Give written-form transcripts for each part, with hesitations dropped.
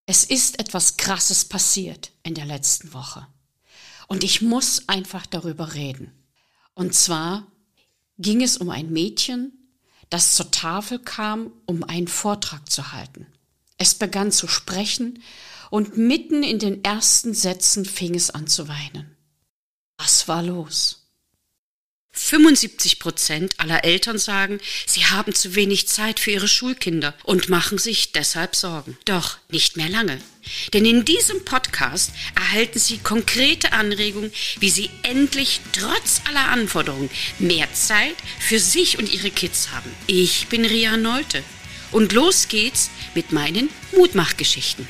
Es ist etwas Krasses passiert in der letzten Woche. Und ich muss einfach darüber reden. Und zwar ging es um ein Mädchen, das zur Tafel kam, um einen Vortrag zu halten. Es begann zu sprechen und mitten in den ersten Sätzen fing es an zu weinen. Was war los? 75% aller Eltern sagen, sie haben zu wenig Zeit für ihre Schulkinder und machen sich deshalb Sorgen. Doch nicht mehr lange. Denn in diesem Podcast erhalten Sie konkrete Anregungen, wie Sie endlich trotz aller Anforderungen mehr Zeit für sich und Ihre Kids haben. Ich bin Ria Nolte und los geht's mit meinen Mutmachgeschichten.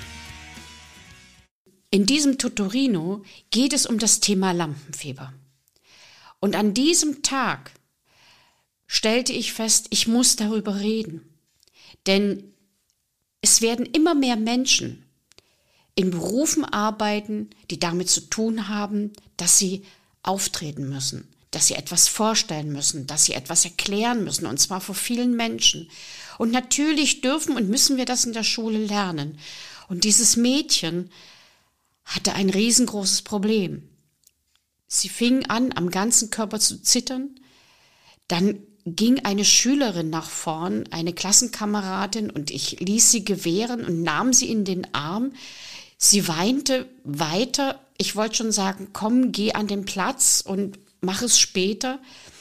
In diesem Tutorino geht es um das Thema Lampenfieber. Und an diesem Tag stellte ich fest, ich muss darüber reden. Denn es werden immer mehr Menschen in Berufen arbeiten, die damit zu tun haben, dass sie auftreten müssen, dass sie etwas vorstellen müssen, dass sie etwas erklären müssen, und zwar vor vielen Menschen. Und natürlich dürfen und müssen wir das in der Schule lernen. Und dieses Mädchen hatte ein riesengroßes Problem. Sie fing an, am ganzen Körper zu zittern. Dann ging eine Schülerin nach vorn, eine Klassenkameradin, und ich ließ sie gewähren und nahm sie in den Arm. Sie weinte weiter. Ich wollte schon sagen, komm, geh an den Platz und mach es später.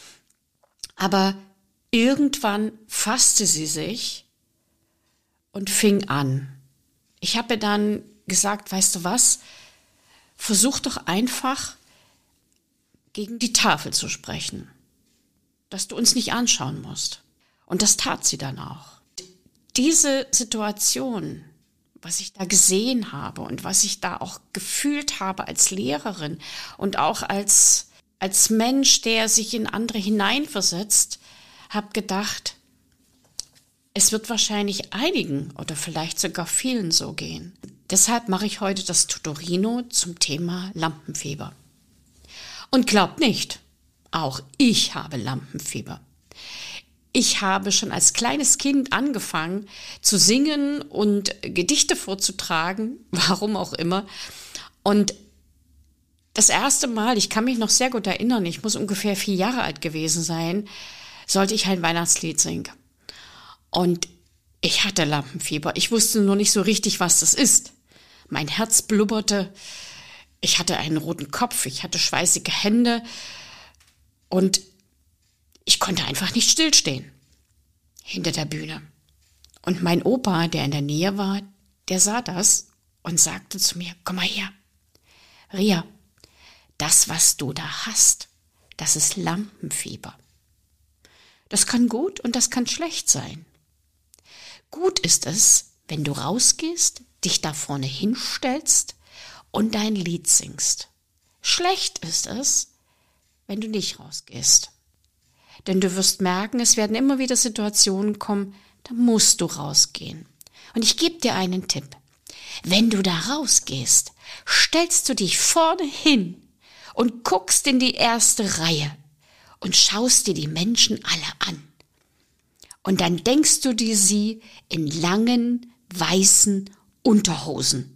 Aber irgendwann fasste sie sich und fing an. Ich habe ihr dann gesagt, weißt du was, versuch doch einfach, gegen die Tafel zu sprechen, dass du uns nicht anschauen musst. Und das tat sie dann auch. Diese Situation, was ich da gesehen habe und was ich da auch gefühlt habe als Lehrerin und auch als Mensch, der sich in andere hineinversetzt, habe gedacht, es wird wahrscheinlich einigen oder vielleicht sogar vielen so gehen. Deshalb mache ich heute das Tutorino zum Thema Lampenfieber. Und glaubt nicht, auch ich habe Lampenfieber. Ich habe schon als kleines Kind angefangen zu singen und Gedichte vorzutragen, warum auch immer. Und das erste Mal, ich kann mich noch sehr gut erinnern, ich muss ungefähr 4 Jahre alt gewesen sein, sollte ich ein Weihnachtslied singen. Und ich hatte Lampenfieber. Ich wusste nur nicht so richtig, was das ist. Mein Herz blubberte. Ich hatte einen roten Kopf, ich hatte schweißige Hände und ich konnte einfach nicht stillstehen hinter der Bühne. Und mein Opa, der in der Nähe war, der sah das und sagte zu mir, komm mal her, Ria, das, was du da hast, das ist Lampenfieber. Das kann gut und das kann schlecht sein. Gut ist es, wenn du rausgehst, dich da vorne hinstellst und dein Lied singst. Schlecht ist es, wenn du nicht rausgehst. Denn du wirst merken, es werden immer wieder Situationen kommen, da musst du rausgehen. Und ich gebe dir einen Tipp. Wenn du da rausgehst, stellst du dich vorne hin und guckst in die erste Reihe und schaust dir die Menschen alle an. Und dann denkst du dir sie in langen, weißen Unterhosen.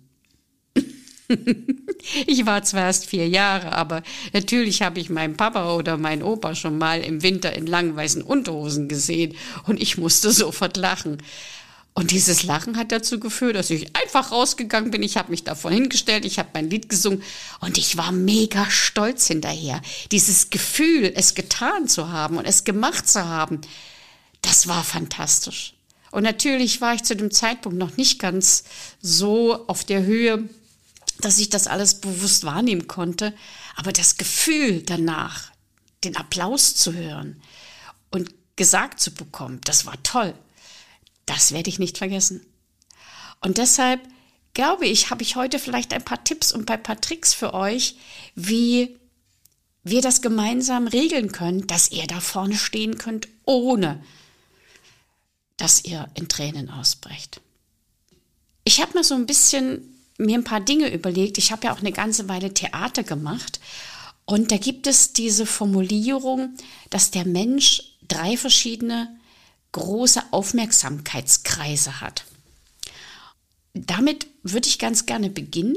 Ich war zwar erst 4 Jahre, aber natürlich habe ich meinen Papa oder meinen Opa schon mal im Winter in langen weißen Unterhosen gesehen und ich musste sofort lachen. Und dieses Lachen hat dazu geführt, dass ich einfach rausgegangen bin. Ich habe mich davor hingestellt, ich habe mein Lied gesungen und ich war mega stolz hinterher. Dieses Gefühl, es getan zu haben und es gemacht zu haben, das war fantastisch. Und natürlich war ich zu dem Zeitpunkt noch nicht ganz so auf der Höhe, dass ich das alles bewusst wahrnehmen konnte. Aber das Gefühl danach, den Applaus zu hören und gesagt zu bekommen, das war toll. Das werde ich nicht vergessen. Und deshalb glaube ich, habe ich heute vielleicht ein paar Tipps und ein paar Tricks für euch, wie wir das gemeinsam regeln können, dass ihr da vorne stehen könnt, ohne dass ihr in Tränen ausbrecht. Ich habe mir so ein bisschen ein paar Dinge überlegt. Ich habe ja auch eine ganze Weile Theater gemacht und da gibt es diese Formulierung, dass der Mensch 3 verschiedene große Aufmerksamkeitskreise hat. Damit würde ich ganz gerne beginnen,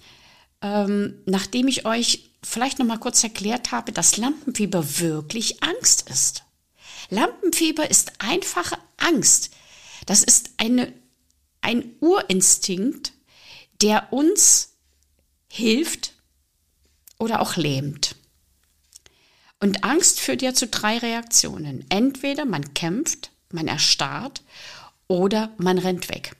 nachdem ich euch vielleicht noch mal kurz erklärt habe, dass Lampenfieber wirklich Angst ist. Lampenfieber ist einfache Angst. Das ist ein Urinstinkt, der uns hilft oder auch lähmt. Und Angst führt ja zu 3 Reaktionen. Entweder man kämpft, man erstarrt oder man rennt weg.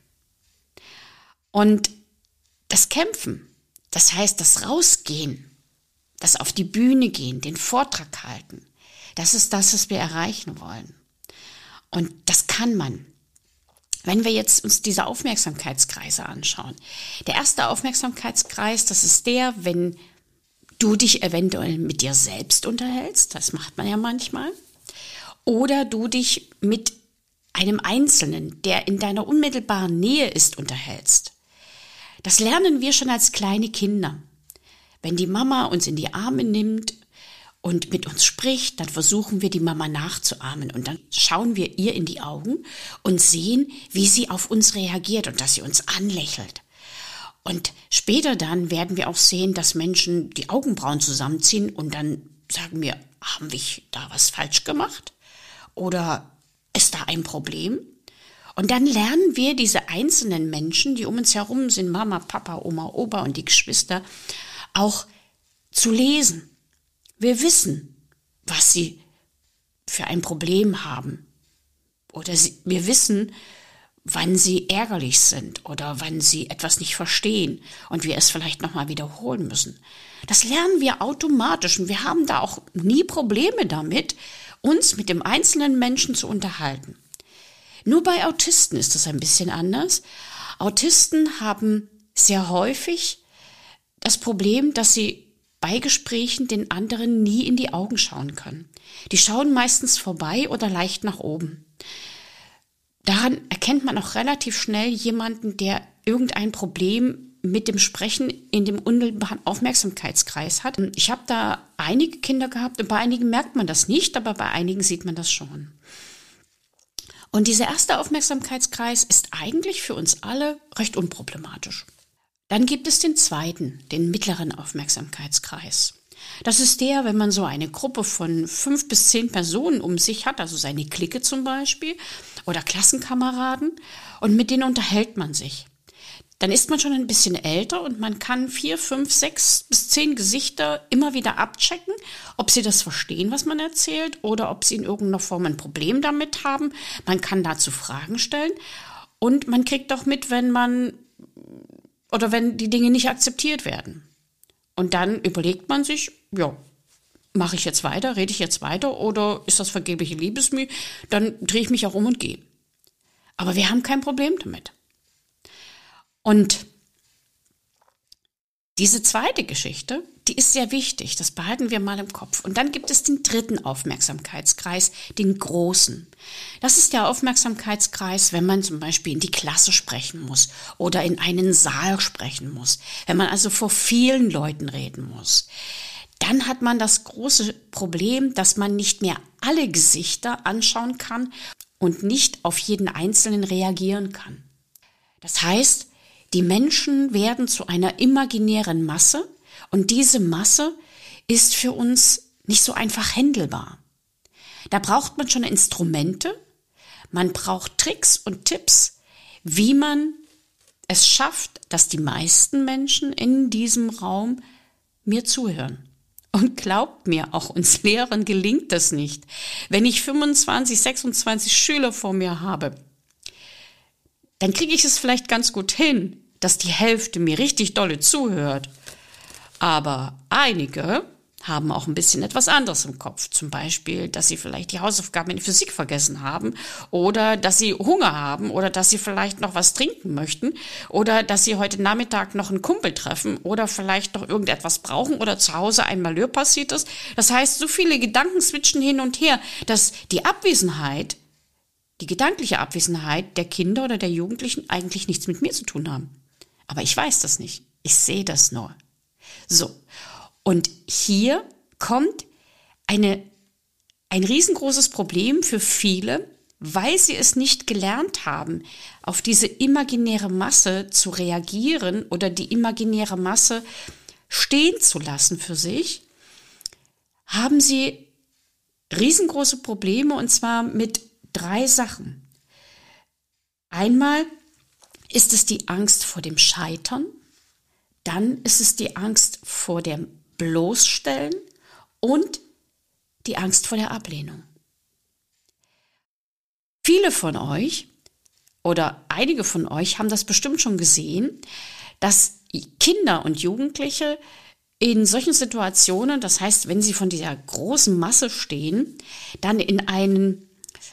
Und das Kämpfen, das heißt das Rausgehen, das auf die Bühne gehen, den Vortrag halten, das ist das, was wir erreichen wollen. Und das kann man. Wenn wir jetzt uns diese Aufmerksamkeitskreise anschauen. Der erste Aufmerksamkeitskreis, das ist der, wenn du dich eventuell mit dir selbst unterhältst, das macht man ja manchmal, oder du dich mit einem Einzelnen, der in deiner unmittelbaren Nähe ist, unterhältst. Das lernen wir schon als kleine Kinder. Wenn die Mama uns in die Arme nimmt und mit uns spricht, dann versuchen wir, die Mama nachzuahmen. Und dann schauen wir ihr in die Augen und sehen, wie sie auf uns reagiert und dass sie uns anlächelt. Und später dann werden wir auch sehen, dass Menschen die Augenbrauen zusammenziehen und dann sagen wir, haben wir da was falsch gemacht? Oder ist da ein Problem? Und dann lernen wir diese einzelnen Menschen, die um uns herum sind, Mama, Papa, Oma, Opa und die Geschwister, auch zu lesen. Wir wissen, was sie für ein Problem haben. Oder wir wissen, wann sie ärgerlich sind oder wann sie etwas nicht verstehen und wir es vielleicht nochmal wiederholen müssen. Das lernen wir automatisch und wir haben da auch nie Probleme damit, uns mit dem einzelnen Menschen zu unterhalten. Nur bei Autisten ist das ein bisschen anders. Autisten haben sehr häufig das Problem, dass sie bei Gesprächen den anderen nie in die Augen schauen können. Die schauen meistens vorbei oder leicht nach oben. Daran erkennt man auch relativ schnell jemanden, der irgendein Problem mit dem Sprechen in dem unmittelbaren Aufmerksamkeitskreis hat. Ich habe da einige Kinder gehabt und bei einigen merkt man das nicht, aber bei einigen sieht man das schon. Und dieser erste Aufmerksamkeitskreis ist eigentlich für uns alle recht unproblematisch. Dann gibt es den zweiten, den mittleren Aufmerksamkeitskreis. Das ist der, wenn man so eine Gruppe von 5 bis 10 Personen um sich hat, also seine Clique zum Beispiel oder Klassenkameraden, und mit denen unterhält man sich. Dann ist man schon ein bisschen älter und man kann 4, 5, 6 bis 10 Gesichter immer wieder abchecken, ob sie das verstehen, was man erzählt, oder ob sie in irgendeiner Form ein Problem damit haben. Man kann dazu Fragen stellen und man kriegt auch mit, wenn die Dinge nicht akzeptiert werden. Und dann überlegt man sich, ja, mache ich jetzt weiter, rede ich jetzt weiter oder ist das vergebliche Liebesmüh? Dann drehe ich mich auch um und gehe. Aber wir haben kein Problem damit. Und diese zweite Geschichte, die ist sehr wichtig, das behalten wir mal im Kopf. Und dann gibt es den dritten Aufmerksamkeitskreis, den großen. Das ist der Aufmerksamkeitskreis, wenn man zum Beispiel in die Klasse sprechen muss oder in einen Saal sprechen muss, wenn man also vor vielen Leuten reden muss. Dann hat man das große Problem, dass man nicht mehr alle Gesichter anschauen kann und nicht auf jeden Einzelnen reagieren kann. Das heißt, die Menschen werden zu einer imaginären Masse und diese Masse ist für uns nicht so einfach händelbar. Da braucht man schon Instrumente, man braucht Tricks und Tipps, wie man es schafft, dass die meisten Menschen in diesem Raum mir zuhören. Und glaubt mir, auch uns Lehrern gelingt das nicht. Wenn ich 25, 26 Schüler vor mir habe, dann kriege ich es vielleicht ganz gut hin, dass die Hälfte mir richtig dolle zuhört. Aber einige haben auch ein bisschen etwas anderes im Kopf. Zum Beispiel, dass sie vielleicht die Hausaufgaben in Physik vergessen haben oder dass sie Hunger haben oder dass sie vielleicht noch was trinken möchten oder dass sie heute Nachmittag noch einen Kumpel treffen oder vielleicht noch irgendetwas brauchen oder zu Hause ein Malheur passiert ist. Das heißt, so viele Gedanken switchen hin und her, dass die gedankliche Abwesenheit der Kinder oder der Jugendlichen eigentlich nichts mit mir zu tun haben. Aber ich weiß das nicht. Ich sehe das nur. So. Und hier kommt ein riesengroßes Problem für viele, weil sie es nicht gelernt haben, auf diese imaginäre Masse zu reagieren oder die imaginäre Masse stehen zu lassen für sich, haben sie riesengroße Probleme, und zwar mit 3 Sachen. Einmal ist es die Angst vor dem Scheitern, dann ist es die Angst vor dem Bloßstellen und die Angst vor der Ablehnung. Viele von euch oder einige von euch haben das bestimmt schon gesehen, dass Kinder und Jugendliche in solchen Situationen, das heißt, wenn sie von dieser großen Masse stehen, dann in einen,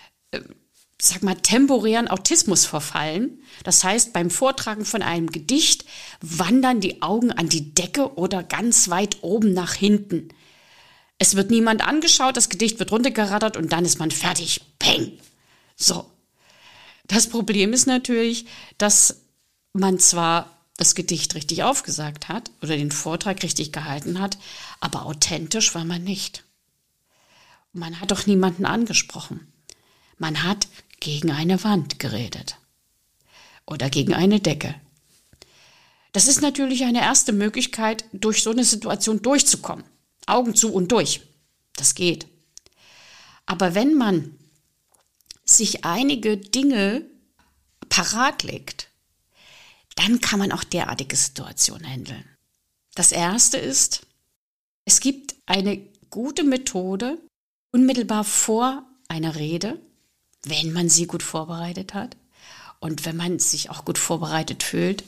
temporären Autismus verfallen. Das heißt, beim Vortragen von einem Gedicht wandern die Augen an die Decke oder ganz weit oben nach hinten. Es wird niemand angeschaut, das Gedicht wird runtergerattert und dann ist man fertig. Peng! So. Das Problem ist natürlich, dass man zwar das Gedicht richtig aufgesagt hat oder den Vortrag richtig gehalten hat, aber authentisch war man nicht. Man hat doch niemanden angesprochen. Man hat gegen eine Wand geredet oder gegen eine Decke. Das ist natürlich eine erste Möglichkeit, durch so eine Situation durchzukommen. Augen zu und durch. Das geht. Aber wenn man sich einige Dinge parat legt, dann kann man auch derartige Situationen handeln. Das erste ist, es gibt eine gute Methode, unmittelbar vor einer Rede, wenn man sie gut vorbereitet hat und wenn man sich auch gut vorbereitet fühlt,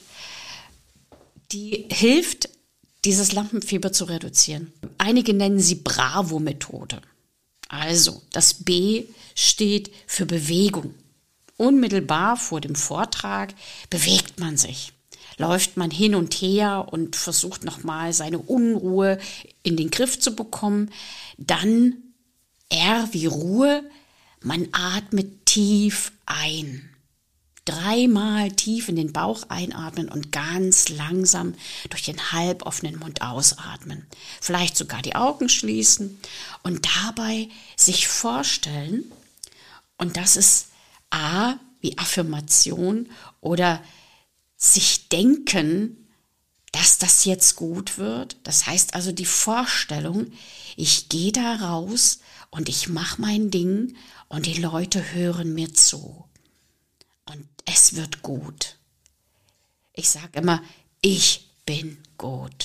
die hilft, dieses Lampenfieber zu reduzieren. Einige nennen sie Bravo-Methode. Also, das B steht für Bewegung. Unmittelbar vor dem Vortrag bewegt man sich, läuft man hin und her und versucht nochmal seine Unruhe in den Griff zu bekommen. Dann R wie Ruhe, man atmet tief ein. 3-mal tief in den Bauch einatmen und ganz langsam durch den halboffenen Mund ausatmen. Vielleicht sogar die Augen schließen und dabei sich vorstellen, und das ist A wie Affirmation oder sich denken, dass das jetzt gut wird. Das heißt also die Vorstellung, ich gehe da raus und ich mache mein Ding und die Leute hören mir zu. Und es wird gut. Ich sage immer, ich bin gut.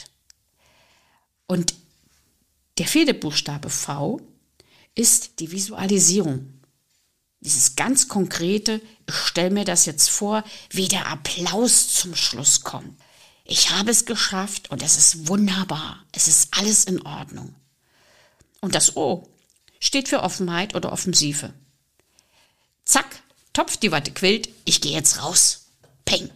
Und der 4. Buchstabe V ist die Visualisierung. Dieses ganz konkrete, ich stelle mir das jetzt vor, wie der Applaus zum Schluss kommt. Ich habe es geschafft und es ist wunderbar. Es ist alles in Ordnung. Und das O steht für Offenheit oder Offensive. Zack, Topf, die Watte quillt, ich gehe jetzt raus. Peng.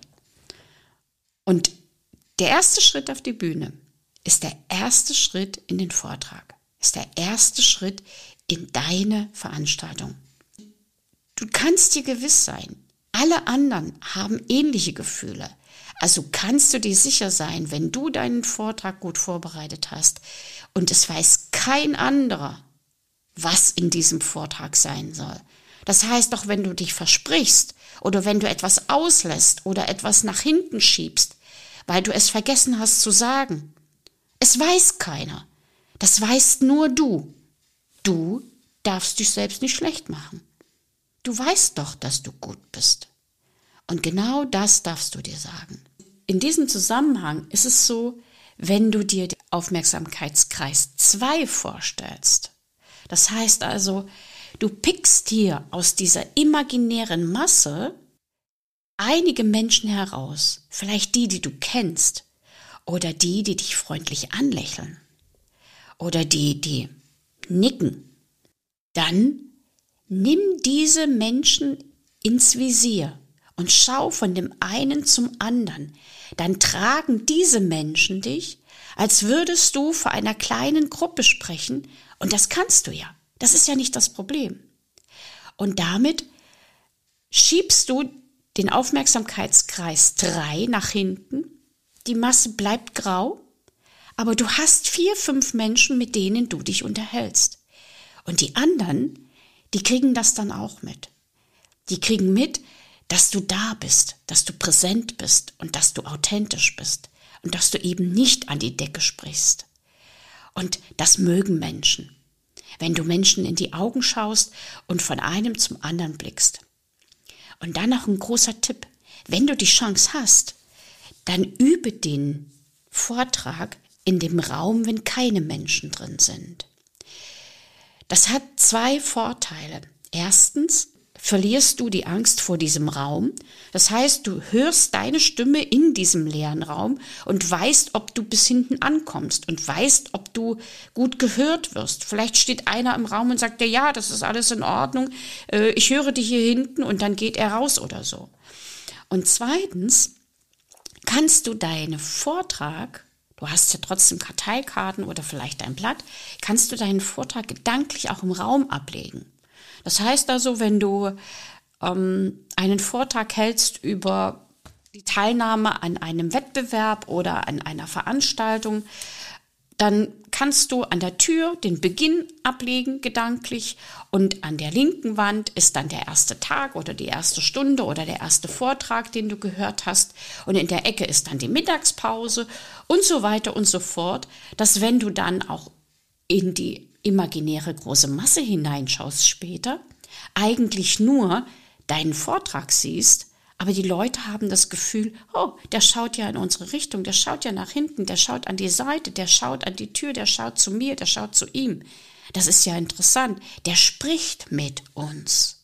Und der erste Schritt auf die Bühne ist der erste Schritt in den Vortrag, ist der erste Schritt in deine Veranstaltung. Du kannst dir gewiss sein, alle anderen haben ähnliche Gefühle. Also kannst du dir sicher sein, wenn du deinen Vortrag gut vorbereitet hast und es weiß kein anderer, was in diesem Vortrag sein soll. Das heißt, auch wenn du dich versprichst oder wenn du etwas auslässt oder etwas nach hinten schiebst, weil du es vergessen hast zu sagen, es weiß keiner. Das weißt nur du. Du darfst dich selbst nicht schlecht machen. Du weißt doch, dass du gut bist. Und genau das darfst du dir sagen. In diesem Zusammenhang ist es so, wenn du dir den Aufmerksamkeitskreis 2 vorstellst. Das heißt also, du pickst dir aus dieser imaginären Masse einige Menschen heraus, vielleicht die du kennst oder die dich freundlich anlächeln oder die nicken. Dann nimm diese Menschen ins Visier und schau von dem einen zum anderen. Dann tragen diese Menschen dich, als würdest du vor einer kleinen Gruppe sprechen. Und das kannst du ja. Das ist ja nicht das Problem. Und damit schiebst du den Aufmerksamkeitskreis 3 nach hinten. Die Masse bleibt grau, aber du hast 4, 5 Menschen, mit denen du dich unterhältst. Und die anderen, die kriegen das dann auch mit. Die kriegen mit, dass du da bist, dass du präsent bist und dass du authentisch bist und dass du eben nicht an die Decke sprichst. Und das mögen Menschen, wenn du Menschen in die Augen schaust und von einem zum anderen blickst. Und dann noch ein großer Tipp, wenn du die Chance hast, dann übe den Vortrag in dem Raum, wenn keine Menschen drin sind. Das hat 2 Vorteile. Erstens verlierst du die Angst vor diesem Raum. Das heißt, du hörst deine Stimme in diesem leeren Raum und weißt, ob du bis hinten ankommst und weißt, ob du gut gehört wirst. Vielleicht steht einer im Raum und sagt dir, ja, das ist alles in Ordnung, ich höre dich hier hinten, und dann geht er raus oder so. Und zweitens kannst du deinen Vortrag, du hast ja trotzdem Karteikarten oder vielleicht ein Blatt, kannst du deinen Vortrag gedanklich auch im Raum ablegen. Das heißt also, wenn du einen Vortrag hältst über die Teilnahme an einem Wettbewerb oder an einer Veranstaltung, dann kannst du an der Tür den Beginn ablegen, gedanklich, und an der linken Wand ist dann der erste Tag oder die erste Stunde oder der erste Vortrag, den du gehört hast, und in der Ecke ist dann die Mittagspause und so weiter und so fort, dass wenn du dann auch in die imaginäre große Masse hineinschaust später, eigentlich nur deinen Vortrag siehst, aber die Leute haben das Gefühl, oh, der schaut ja in unsere Richtung, der schaut ja nach hinten, der schaut an die Seite, der schaut an die Tür, der schaut zu mir, der schaut zu ihm. Das ist ja interessant, der spricht mit uns.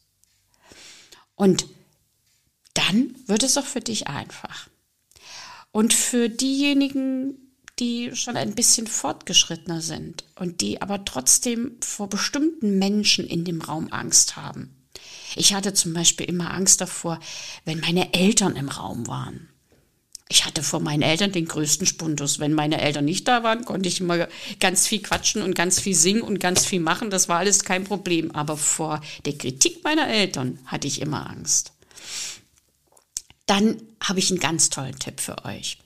Und dann wird es auch für dich einfach. Und für diejenigen, die schon ein bisschen fortgeschrittener sind und die aber trotzdem vor bestimmten Menschen in dem Raum Angst haben. Ich hatte zum Beispiel immer Angst davor, wenn meine Eltern im Raum waren. Ich hatte vor meinen Eltern den größten Spundus. Wenn meine Eltern nicht da waren, konnte ich immer ganz viel quatschen und ganz viel singen und ganz viel machen. Das war alles kein Problem. Aber vor der Kritik meiner Eltern hatte ich immer Angst. Dann habe ich einen ganz tollen Tipp für euch.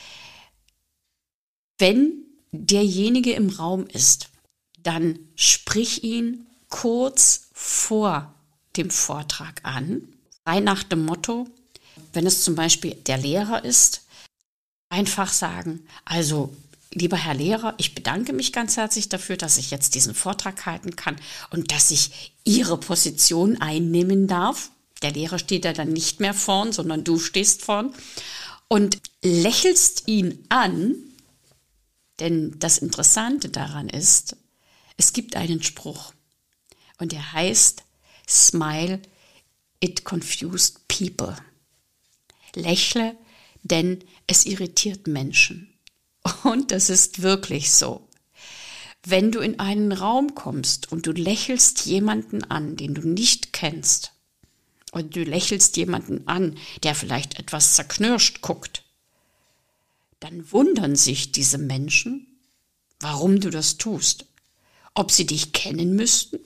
Wenn derjenige im Raum ist, dann sprich ihn kurz vor dem Vortrag an, frei nach dem Motto, wenn es zum Beispiel der Lehrer ist, einfach sagen, also lieber Herr Lehrer, ich bedanke mich ganz herzlich dafür, dass ich jetzt diesen Vortrag halten kann und dass ich Ihre Position einnehmen darf. Der Lehrer steht ja dann nicht mehr vorn, sondern du stehst vorn und lächelst ihn an. Denn das Interessante daran ist, es gibt einen Spruch und der heißt, Smile, it confused people. Lächle, denn es irritiert Menschen. Und das ist wirklich so. Wenn du in einen Raum kommst und du lächelst jemanden an, den du nicht kennst, und du lächelst jemanden an, der vielleicht etwas zerknirscht guckt, dann wundern sich diese Menschen, warum du das tust. Ob sie dich kennen müssten,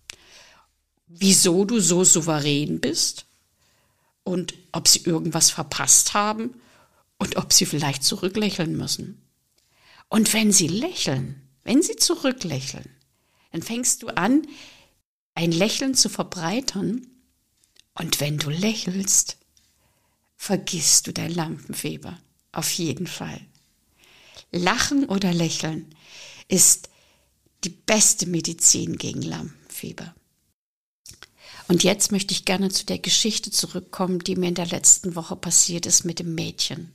wieso du so souverän bist und ob sie irgendwas verpasst haben und ob sie vielleicht zurücklächeln müssen. Und wenn sie lächeln, wenn sie zurücklächeln, dann fängst du an, ein Lächeln zu verbreitern, und wenn du lächelst, vergisst du dein Lampenfieber. Auf jeden Fall. Lachen oder lächeln ist die beste Medizin gegen Lampenfieber. Und jetzt möchte ich gerne zu der Geschichte zurückkommen, die mir in der letzten Woche passiert ist mit dem Mädchen.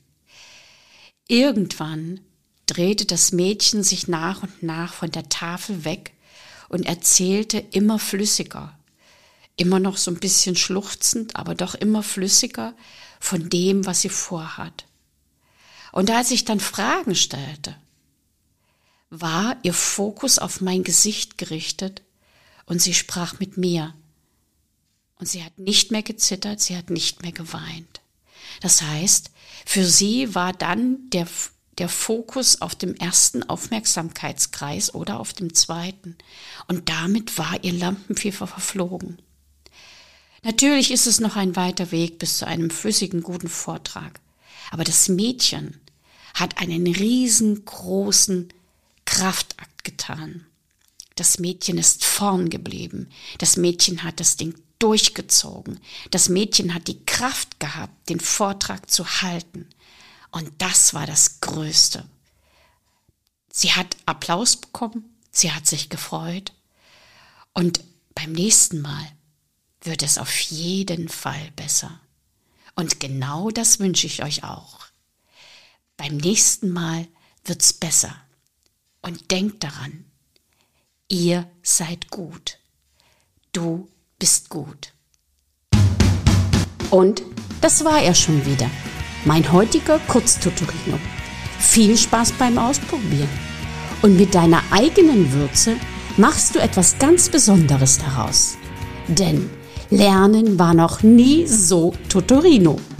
Irgendwann drehte das Mädchen sich nach und nach von der Tafel weg und erzählte immer flüssiger, immer noch so ein bisschen schluchzend, aber doch immer flüssiger von dem, was sie vorhat. Und als ich dann Fragen stellte, war ihr Fokus auf mein Gesicht gerichtet und sie sprach mit mir. Und sie hat nicht mehr gezittert, sie hat nicht mehr geweint. Das heißt, für sie war dann der Fokus auf dem ersten Aufmerksamkeitskreis oder auf dem zweiten. Und damit war ihr Lampenfieber verflogen. Natürlich ist es noch ein weiter Weg bis zu einem flüssigen, guten Vortrag. Aber das Mädchen hat einen riesengroßen Kraftakt getan. Das Mädchen ist vorn geblieben. Das Mädchen hat das Ding durchgezogen. Das Mädchen hat die Kraft gehabt, den Vortrag zu halten. Und das war das Größte. Sie hat Applaus bekommen, sie hat sich gefreut. Und beim nächsten Mal wird es auf jeden Fall besser. Und genau das wünsche ich euch auch. Beim nächsten Mal wird's besser. Und denkt daran, ihr seid gut. Du bist gut. Und das war er schon wieder. Mein heutiger Kurztutorino. Viel Spaß beim Ausprobieren. Und mit deiner eigenen Würze machst du etwas ganz Besonderes daraus. Denn Lernen war noch nie so Tutorino.